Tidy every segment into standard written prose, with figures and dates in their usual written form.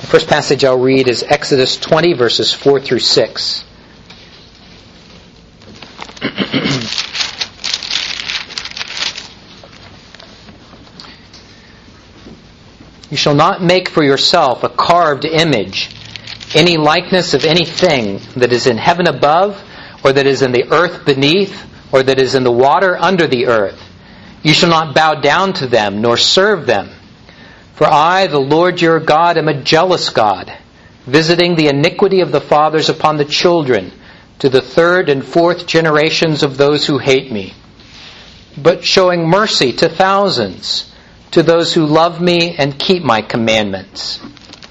first passage I'll read is Exodus 20, verses 4 through 6. You shall not make for yourself a carved image, any likeness of anything that is in heaven above, or that is in the earth beneath, or that is in the water under the earth. You shall not bow down to them, nor serve them. For I, the Lord your God, am a jealous God, visiting the iniquity of the fathers upon the children, to the third and fourth generations of those who hate me, but showing mercy to thousands, to those who love me and keep my commandments.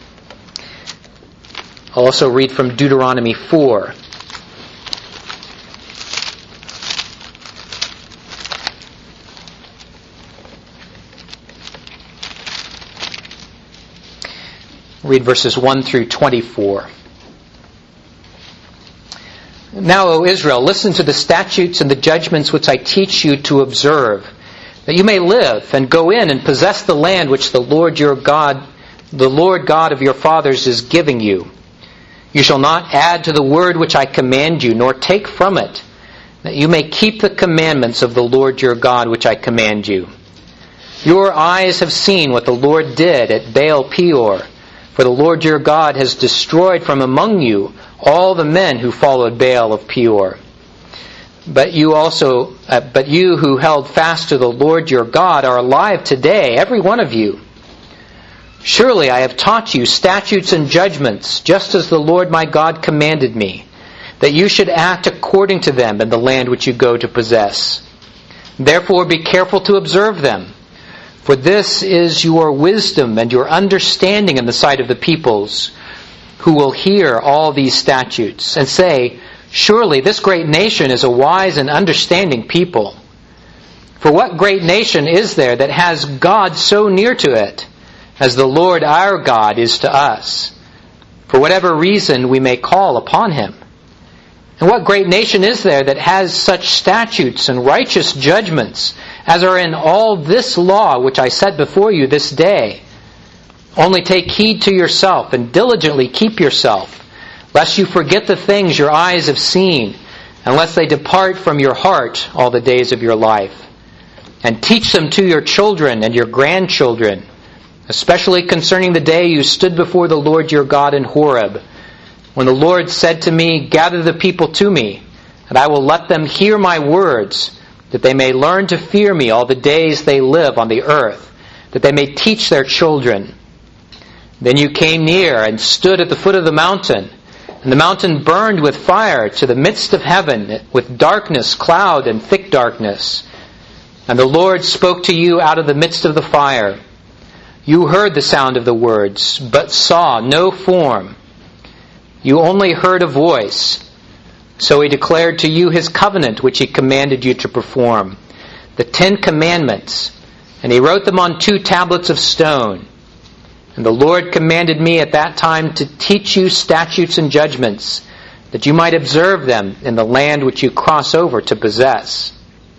I'll also read from Deuteronomy 4. Read verses 1 through 24. Now, O Israel, listen to the statutes and the judgments which I teach you to observe, that you may live and go in and possess the land which the Lord your God, the Lord God of your fathers, is giving you. You shall not add to the word which I command you, nor take from it, that you may keep the commandments of the Lord your God which I command you. Your eyes have seen what the Lord did at Baal Peor, for the Lord your God has destroyed from among you all the men who followed Baal of Peor. But you who held fast to the Lord your God are alive today, every one of you. Surely I have taught you statutes and judgments, just as the Lord my God commanded me, that you should act according to them in the land which you go to possess. Therefore be careful to observe them, for this is your wisdom and your understanding in the sight of the peoples, who will hear all these statutes and say, surely this great nation is a wise and understanding people. For what great nation is there that has God so near to it, as the Lord our God is to us, for whatever reason we may call upon him? And what great nation is there that has such statutes and righteous judgments as are in all this law which I set before you this day? Only take heed to yourself and diligently keep yourself, lest you forget the things your eyes have seen, unless they depart from your heart all the days of your life. And teach them to your children and your grandchildren, especially concerning the day you stood before the Lord your God in Horeb, when the Lord said to me, gather the people to me, and I will let them hear my words, that they may learn to fear me all the days they live on the earth, that they may teach their children. Then you came near and stood at the foot of the mountain, and the mountain burned with fire to the midst of heaven, with darkness, cloud, and thick darkness. And the Lord spoke to you out of the midst of the fire. You heard the sound of the words, but saw no form. You only heard a voice. So he declared to you his covenant, which he commanded you to perform, the 10 Commandments, and he wrote them on 2 tablets of stone. And the Lord commanded me at that time to teach you statutes and judgments, that you might observe them in the land which you cross over to possess.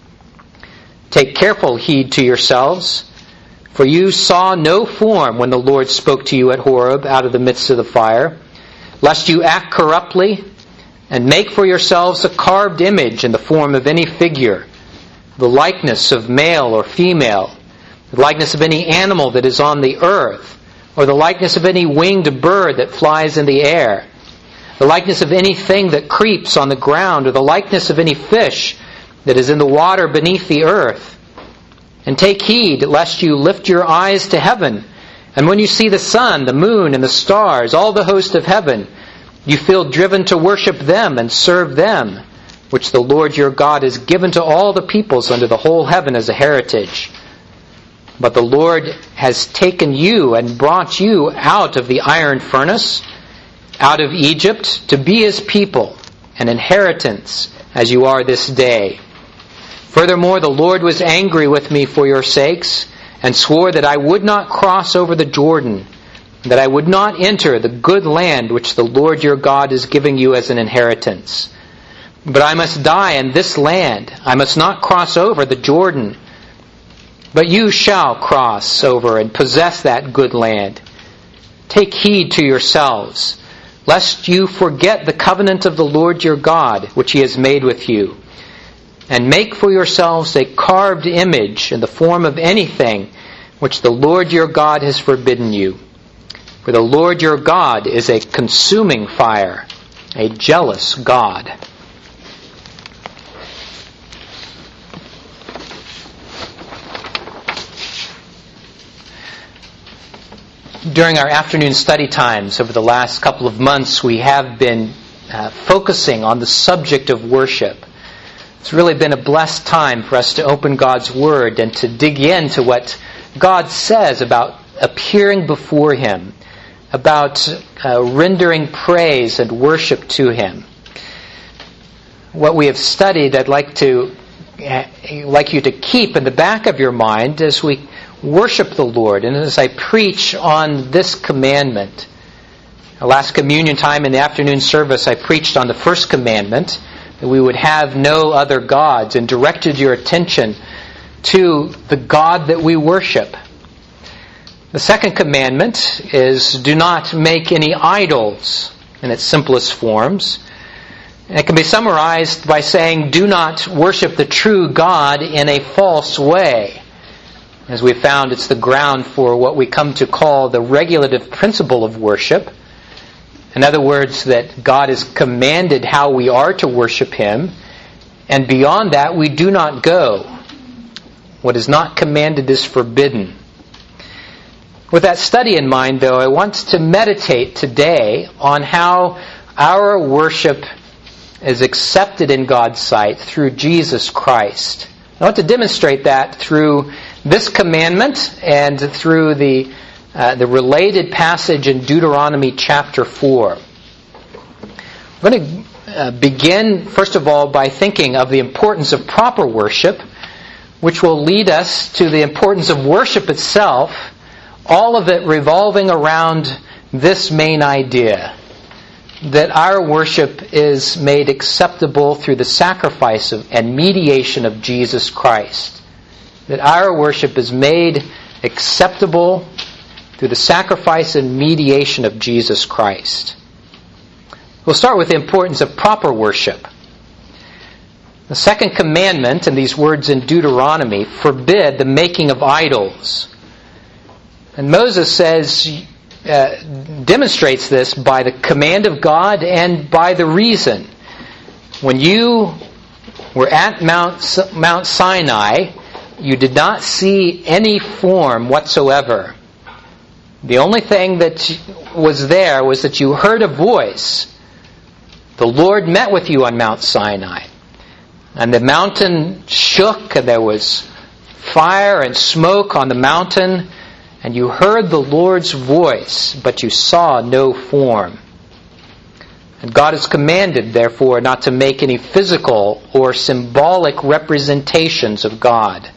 Take careful heed to yourselves, for you saw no form when the Lord spoke to you at Horeb out of the midst of the fire, lest you act corruptly and make for yourselves a carved image in the form of any figure, the likeness of male or female, the likeness of any animal that is on the earth, or the likeness of any winged bird that flies in the air, the likeness of anything that creeps on the ground, or the likeness of any fish that is in the water beneath the earth. And take heed lest you lift your eyes to heaven, and when you see the sun, the moon, and the stars, all the host of heaven, you feel driven to worship them and serve them, which the Lord your God has given to all the peoples under the whole heaven as a heritage. But the Lord has taken you and brought you out of the iron furnace, out of Egypt, to be his people, an inheritance, as you are this day. Furthermore, the Lord was angry with me for your sakes, and swore that I would not cross over the Jordan, that I would not enter the good land which the Lord your God is giving you as an inheritance. But I must die in this land. I must not cross over the Jordan. But you shall cross over and possess that good land. Take heed to yourselves, lest you forget the covenant of the Lord your God, which he has made with you, and make for yourselves a carved image in the form of anything which the Lord your God has forbidden you. For the Lord your God is a consuming fire, a jealous God. During our afternoon study times over the last couple of months, we have been focusing on the subject of worship. It's really been a blessed time for us to open God's Word and to dig into what God says about appearing before Him, about rendering praise and worship to Him. What we have studied, I'd like you to keep in the back of your mind as we worship the Lord and as I preach on this commandment. Our last communion time in the afternoon service, I preached on the first commandment, that we would have no other gods, and directed your attention to the God that we worship. The second commandment is, do not make any idols in its simplest forms. And it can be summarized by saying, do not worship the true God in a false way. As we found, it's the ground for what we come to call the regulative principle of worship. In other words, that God has commanded how we are to worship Him, and beyond that we do not go. What is not commanded is forbidden. With that study in mind, though, I want to meditate today on how our worship is accepted in God's sight through Jesus Christ. I want to demonstrate that through this commandment and through the related passage in Deuteronomy chapter 4. I'm going to begin, first of all, by thinking of the importance of proper worship, which will lead us to the importance of worship itself, all of it revolving around this main idea, that our worship is made acceptable through the sacrifice and mediation of Jesus Christ. That our worship is made acceptable through the sacrifice and mediation of Jesus Christ. We'll start with the importance of proper worship. The second commandment, and these words in Deuteronomy, forbid the making of idols. And Moses demonstrates this by the command of God and by the reason. When you were at Mount Sinai, you did not see any form whatsoever. The only thing that was there was that you heard a voice. The Lord met with you on Mount Sinai. And the mountain shook, and there was fire and smoke on the mountain, and you heard the Lord's voice, but you saw no form. And God has commanded, therefore, not to make any physical or symbolic representations of God.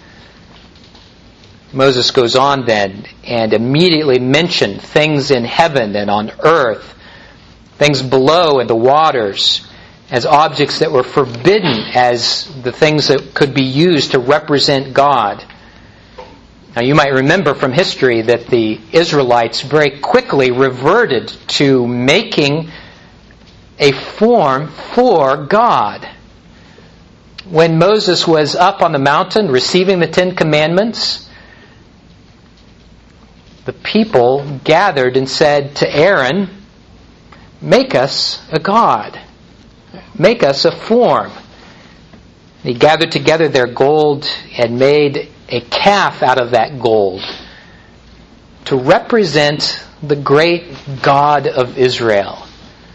Moses goes on then and immediately mentioned things in heaven and on earth, things below in the waters, as objects that were forbidden as the things that could be used to represent God. Now you might remember from history that the Israelites very quickly reverted to making a form for God. When Moses was up on the mountain receiving the 10 Commandments, the people gathered and said to Aaron, make us a god. Make us a form. They gathered together their gold and made a calf out of that gold to represent the great God of Israel.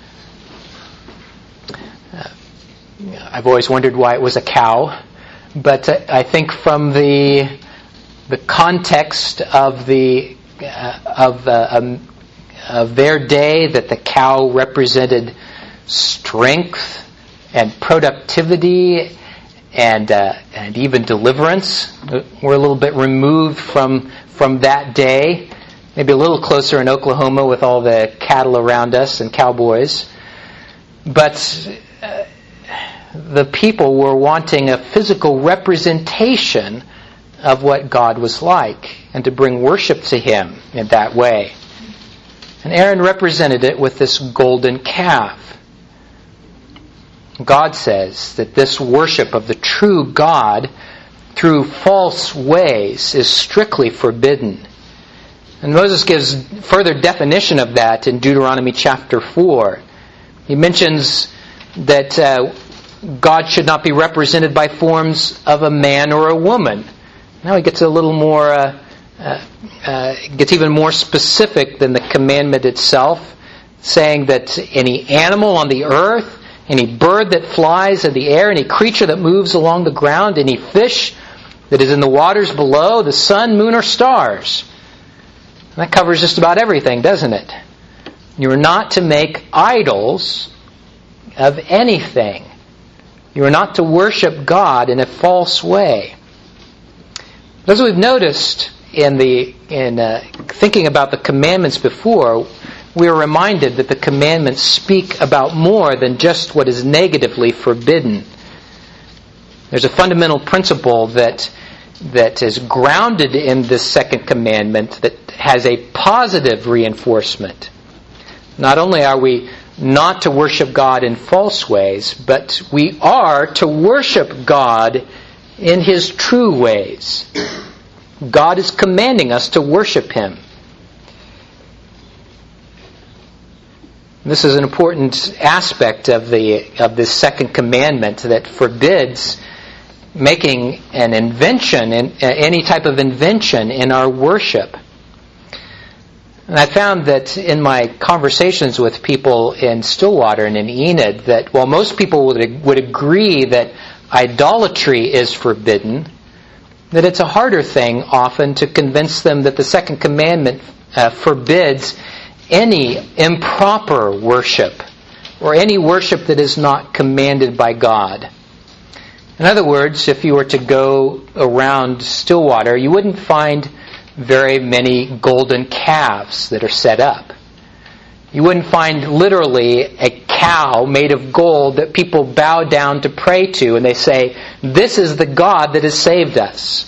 I've always wondered why it was a cow, but I think from the context of their day, that the cow represented strength and productivity and even deliverance. We're a little bit removed from that day, maybe a little closer in Oklahoma with all the cattle around us and cowboys. But the people were wanting a physical representation of what God was like, and to bring worship to Him in that way. And Aaron represented it with this golden calf. God says that this worship of the true God through false ways is strictly forbidden. And Moses gives further definition of that in Deuteronomy chapter 4. He mentions that God should not be represented by forms of a man or a woman. Now he gets a little more, gets even more specific than the commandment itself, saying that any animal on the earth, any bird that flies in the air, any creature that moves along the ground, any fish that is in the waters below, the sun, moon, or stars. And that covers just about everything, doesn't it? You are not to make idols of anything. You are not to worship God in a false way. As we've noticed in thinking about the commandments before, we are reminded that the commandments speak about more than just what is negatively forbidden. There's a fundamental principle that is grounded in this second commandment that has a positive reinforcement. Not only are we not to worship God in false ways, but we are to worship God in His true ways. God is commanding us to worship Him. This is an important aspect of this second commandment that forbids making an invention, any type of invention in our worship. And I found that in my conversations with people in Stillwater and in Enid, that while most people would agree that idolatry is forbidden, that it's a harder thing often to convince them that the second commandment forbids any improper worship or any worship that is not commanded by God. In other words, if you were to go around Stillwater, you wouldn't find very many golden calves that are set up. You wouldn't find literally a cow made of gold that people bow down to pray to and they say, "This is the God that has saved us."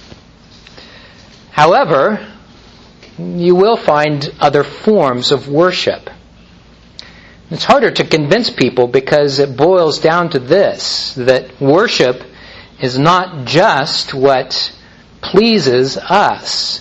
However, you will find other forms of worship. It's harder to convince people because it boils down to this, that worship is not just what pleases us,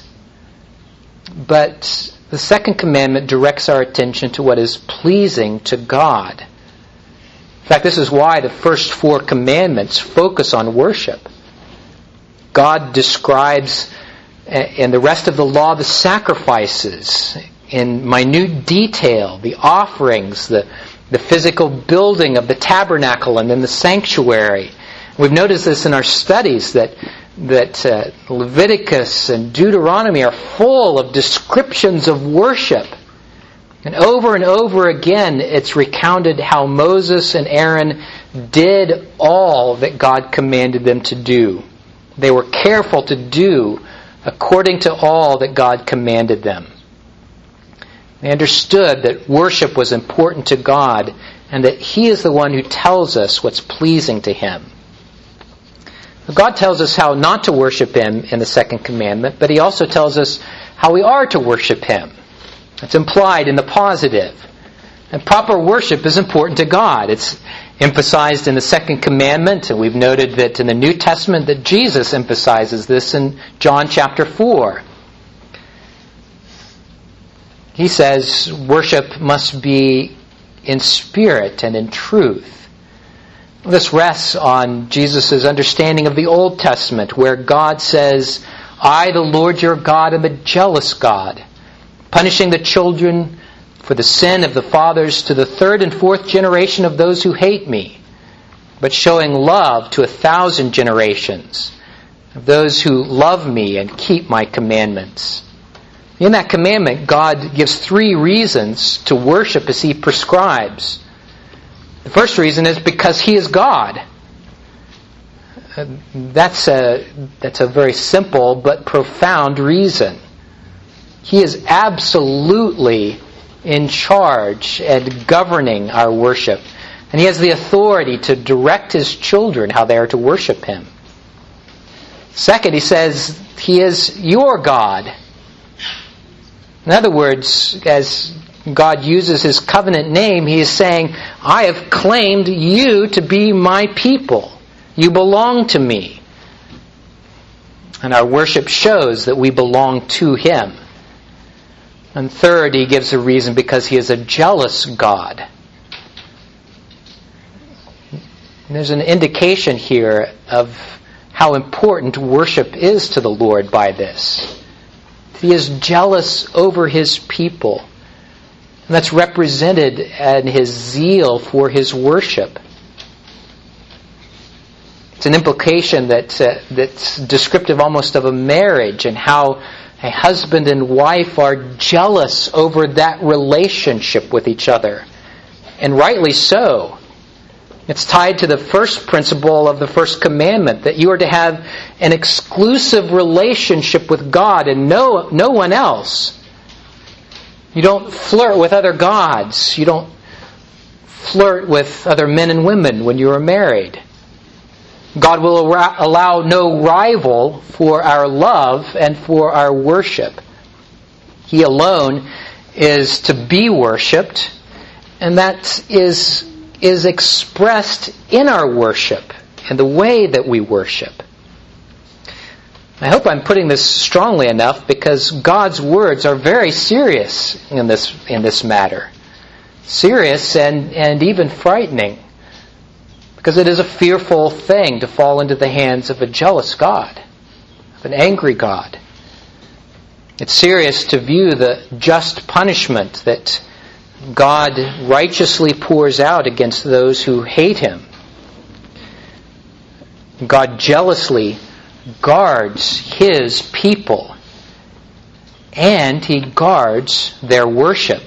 but the second commandment directs our attention to what is pleasing to God. In fact, this is why the first 4 commandments focus on worship. God describes in the rest of the law the sacrifices in minute detail, the offerings, the physical building of the tabernacle and then the sanctuary. We've noticed this in our studies that Leviticus and Deuteronomy are full of descriptions of worship. And over again, it's recounted how Moses and Aaron did all that God commanded them to do. They were careful to do according to all that God commanded them. They understood that worship was important to God and that He is the one who tells us what's pleasing to Him. God tells us how not to worship Him in the second commandment, but He also tells us how we are to worship Him. It's implied in the positive. And proper worship is important to God. It's emphasized in the second commandment, and we've noted that in the New Testament that Jesus emphasizes this in John chapter 4. He says worship must be in spirit and in truth. This rests on Jesus' understanding of the Old Testament, where God says, "I, the Lord your God, am a jealous God, punishing the children for the sin of the fathers to the 3rd and 4th generation of those who hate me, but showing love to 1,000 generations of those who love me and keep my commandments." In that commandment, God gives 3 reasons to worship as He prescribes. The first reason is because He is God. That's a very simple but profound reason. He is absolutely in charge and governing our worship. And He has the authority to direct His children how they are to worship Him. Second, He says He is your God. In other words, as God uses His covenant name, He is saying, I have claimed you to be my people. You belong to me. And our worship shows that we belong to Him. And third, He gives a reason because He is a jealous God. And there's an indication here of how important worship is to the Lord by this. He is jealous over His people. And that's represented in His zeal for His worship. It's an implication that's descriptive almost of a marriage and how a husband and wife are jealous over that relationship with each other. And rightly so. It's tied to the first principle of the first commandment, that you are to have an exclusive relationship with God and no one else. You don't flirt with other gods. You don't flirt with other men and women when you are married. God will allow no rival for our love and for our worship. He alone is to be worshipped, and that is expressed in our worship and the way that we worship. I hope I'm putting this strongly enough because God's words are very serious in this matter. Serious and even frightening. Because it is a fearful thing to fall into the hands of a jealous God, of an angry God. It's serious to view the just punishment that God righteously pours out against those who hate Him. God jealously guards His people, and He guards their worship.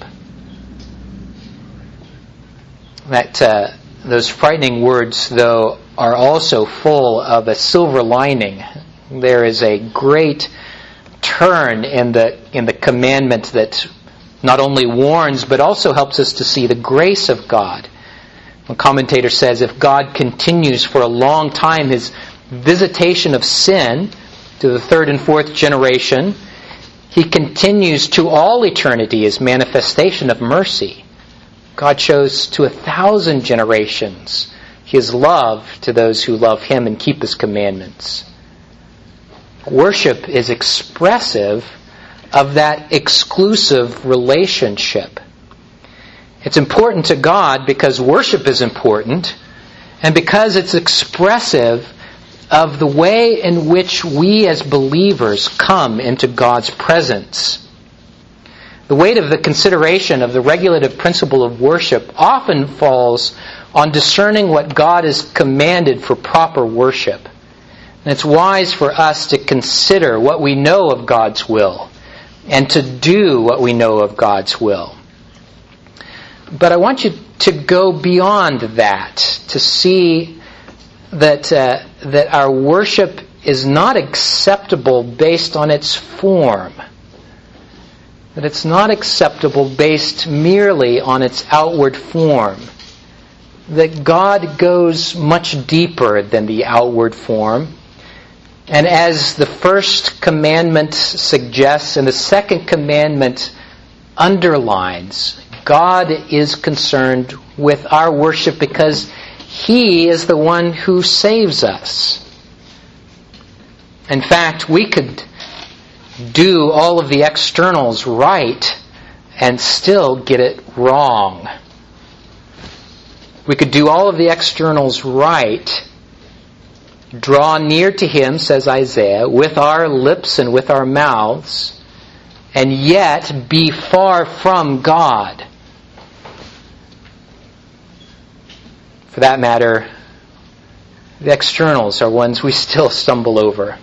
Those frightening words, though, are also full of a silver lining. There is a great turn in the commandment that not only warns, but also helps us to see the grace of God. One commentator says, if God continues for a long time His visitation of sin to the third and fourth generation, He continues to all eternity His manifestation of mercy. God shows to 1,000 generations His love to those who love Him and keep His commandments. Worship is expressive of that exclusive relationship. It's important to God because worship is important, and because it's expressive of the way in which we as believers come into God's presence. The weight of the consideration of the regulative principle of worship often falls on discerning what God has commanded for proper worship. And it's wise for us to consider what we know of God's will and to do what we know of God's will. But I want you to go beyond that, to see that our worship is not acceptable based on its form. That it's not acceptable based merely on its outward form. That God goes much deeper than the outward form. And as the first commandment suggests and the second commandment underlines, God is concerned with our worship because He is the one who saves us. In fact, we could do all of the externals right and still get it wrong. We could do all of the externals right, draw near to Him, says Isaiah, with our lips and with our mouths, and yet be far from God. For that matter, the externals are ones we still stumble over.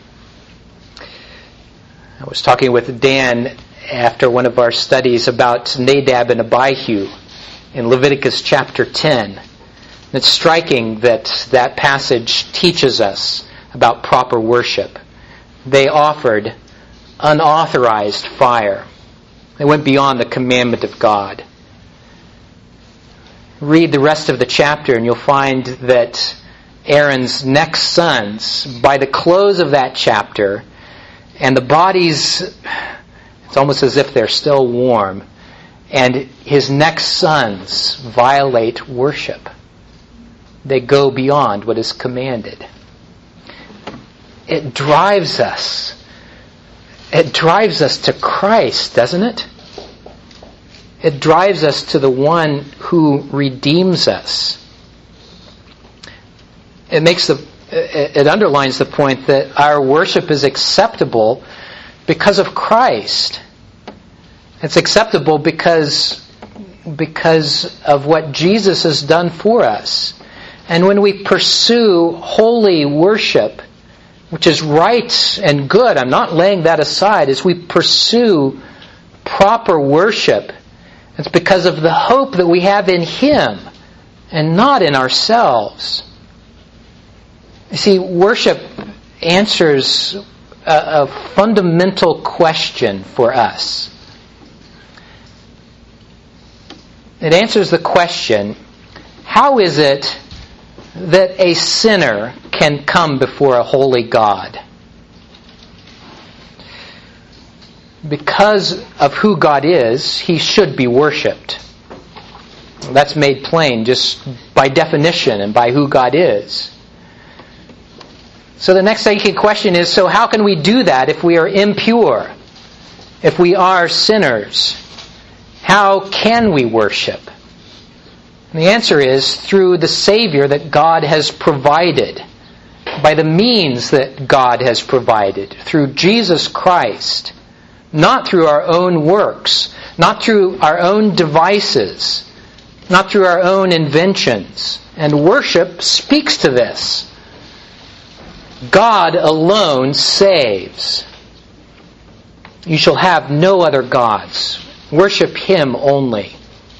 I was talking with Dan after one of our studies about Nadab and Abihu in Leviticus chapter 10. It's striking that that passage teaches us about proper worship. They offered unauthorized fire. They went beyond the commandment of God. Read the rest of the chapter and you'll find that Aaron's next sons, by the close of that chapter, and the bodies, It's almost as if they're still warm. And his next sons violate worship. They go beyond what is commanded. It drives us. It drives us to Christ, doesn't it? It drives us to the one who redeems us. It underlines the point that our worship is acceptable because of Christ. It's acceptable because of what Jesus has done for us. And when we pursue holy worship, which is right and good, I'm not laying that aside, as we pursue proper worship, it's because of the hope that we have in Him and not in ourselves. You see, worship answers a fundamental question for us. It answers the question, how is it that a sinner can come before a holy God? Because of who God is, He should be worshipped. That's made plain just by definition and by who God is. So the next question is, so how can we do that if we are impure? If we are sinners? How can we worship? And the answer is through the Savior that God has provided, by the means that God has provided, through Jesus Christ, not through our own works, not through our own devices, not through our own inventions. And worship speaks to this. God alone saves. You shall have no other gods. Worship Him only.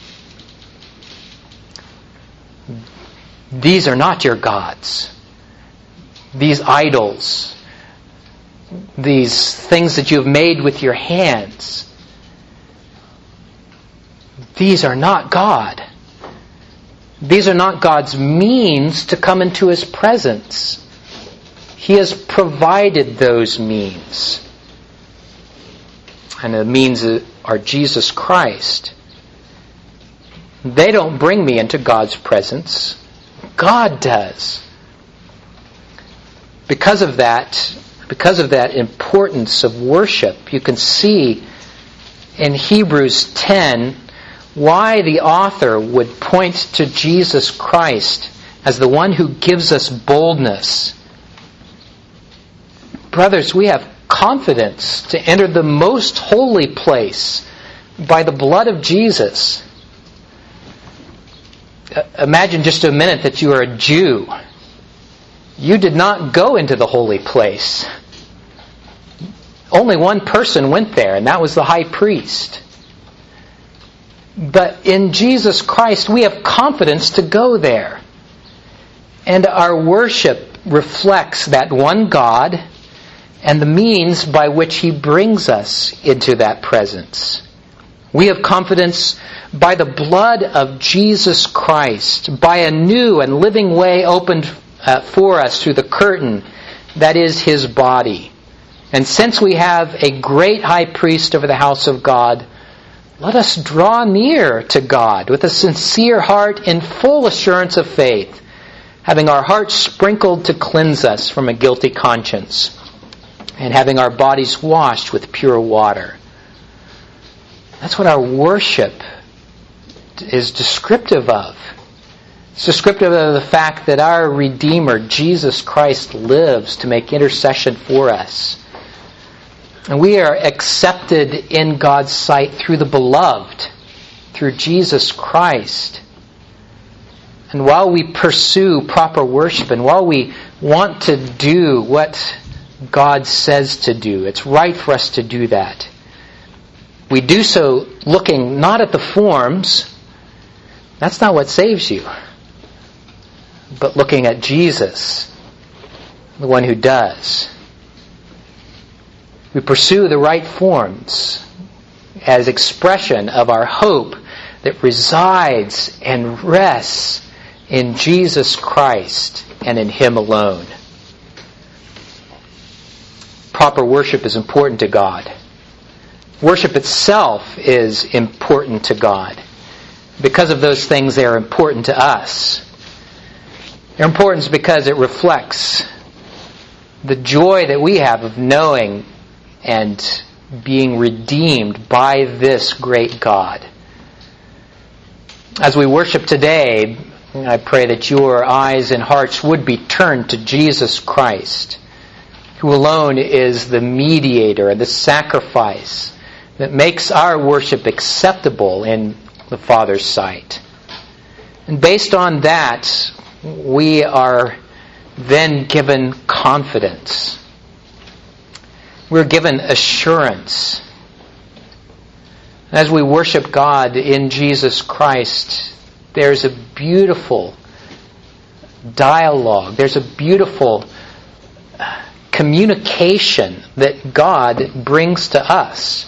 These are not your gods. These idols, these things that you have made with your hands, these are not God. These are not God's means to come into His presence. He has provided those means. And the means are Jesus Christ. They don't bring me into God's presence. God does. Because of that importance of worship, you can see in Hebrews 10 why the author would point to Jesus Christ as the one who gives us boldness. Brothers, we have confidence to enter the most holy place by the blood of Jesus. Imagine just a minute that you are a Jew. You did not go into the holy place. Only one person went there, and that was the high priest. But in Jesus Christ, we have confidence to go there. And our worship reflects that one God and the means by which He brings us into that presence. We have confidence by the blood of Jesus Christ, by a new and living way opened for us through the curtain that is His body. And since we have a great high priest over the house of God, let us draw near to God with a sincere heart in full assurance of faith, having our hearts sprinkled to cleanse us from a guilty conscience, and having our bodies washed with pure water. That's what our worship is descriptive of. It's descriptive of the fact that our Redeemer, Jesus Christ, lives to make intercession for us. And we are accepted in God's sight through the beloved, through Jesus Christ. And while we pursue proper worship, and while we want to do what God says to do, it's right for us to do that. We do so looking not at the forms. That's not what saves you. But looking at Jesus, the one who does. We pursue the right forms as expression of our hope that resides and rests in Jesus Christ and in Him alone. Proper worship is important to God. Worship itself is important to God. Because of those things, they are important to us. They're important because it reflects the joy that we have of knowing and being redeemed by this great God. As we worship today, I pray that your eyes and hearts would be turned to Jesus Christ, who alone is the mediator and the sacrifice that makes our worship acceptable in the Father's sight. And based on that, we are then given confidence. We're given assurance. As we worship God in Jesus Christ, there's a beautiful dialogue. There's a beautiful communication that God brings to us.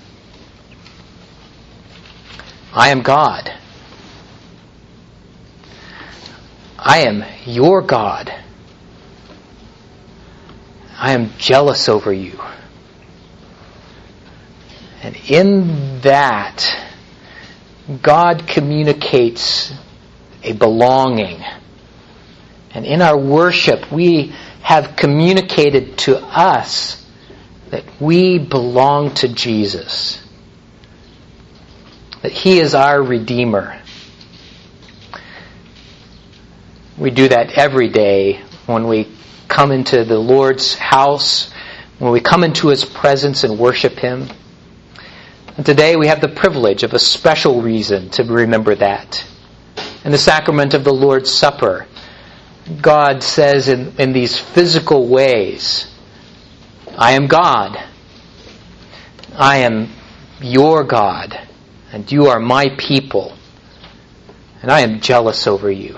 I am God. I am your God. I am jealous over you. And in that, God communicates a belonging. And in our worship, we have communicated to us that we belong to Jesus. That He is our Redeemer. We do that every day when we come into the Lord's house, when we come into His presence and worship Him. And today we have the privilege of a special reason to remember that. In the sacrament of the Lord's Supper, God says in these physical ways, I am God. I am your God. And you are my people. And I am jealous over you.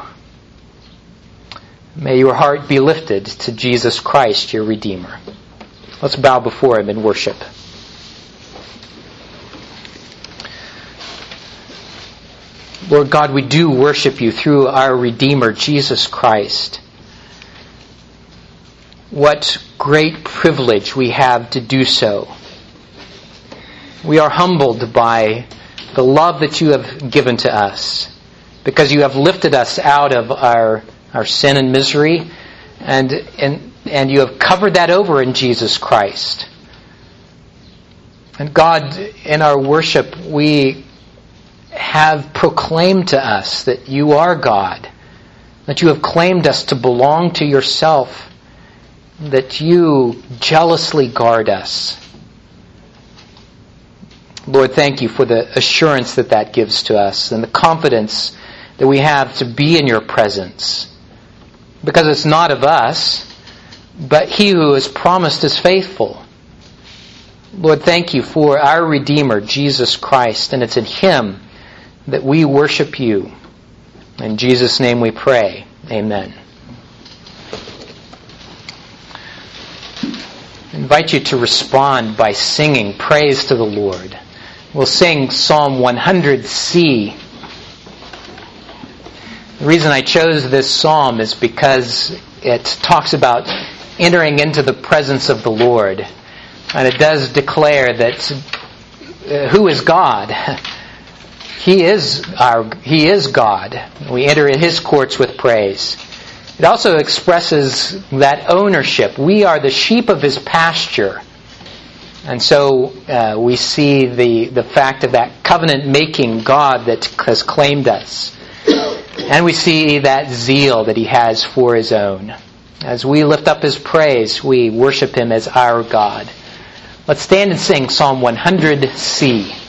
May your heart be lifted to Jesus Christ, your Redeemer. Let's bow before Him in worship. Lord God, we do worship You through our Redeemer, Jesus Christ. What great privilege we have to do so. We are humbled by the love that You have given to us, because You have lifted us out of our sin and misery, and You have covered that over in Jesus Christ. And God, in our worship, we have proclaimed to us that You are God, that You have claimed us to belong to Yourself, that You jealously guard us. Lord, thank You for the assurance that gives to us and the confidence that we have to be in Your presence. Because it's not of us, but He who has promised is faithful. Lord, thank You for our Redeemer, Jesus Christ, and it's in Him that we worship You. In Jesus' name we pray. Amen. I invite you to respond by singing praise to the Lord. We'll sing Psalm 100C. The reason I chose this psalm is because it talks about entering into the presence of the Lord. And it does declare that who is God? He is God. We enter in His courts with praise. It also expresses that ownership. We are the sheep of His pasture. And so we see the fact of that covenant-making God that has claimed us. And we see that zeal that He has for His own. As we lift up His praise, we worship Him as our God. Let's stand and sing Psalm 100C.